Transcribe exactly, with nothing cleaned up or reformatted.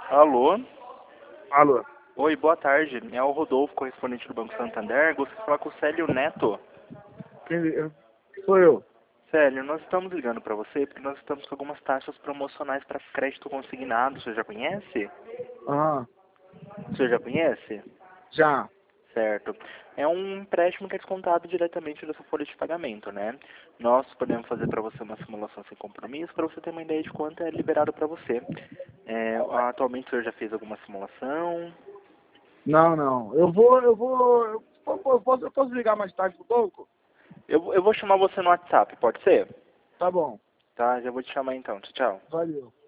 Alô? Alô? Oi, boa tarde. É o Rodolfo, correspondente do Banco Santander. Gostaria de falar com o Célio Neto. Quem liga? Sou eu. Célio, nós estamos ligando para você porque nós estamos com algumas taxas promocionais para crédito consignado. Você já conhece? Ah, Você já conhece? já. Certo. É um empréstimo que é descontado diretamente da sua folha de pagamento, né? Nós podemos fazer para você uma simulação sem compromisso para você ter uma ideia de quanto é liberado para você. É, atualmente o senhor já fez alguma simulação? Não, não. Eu vou, eu vou. Eu, eu posso, eu posso ligar mais tarde pro banco? Eu, eu vou chamar você no WhatsApp, pode ser? Tá bom. Tá, já vou te chamar então. Tchau, tchau. Valeu.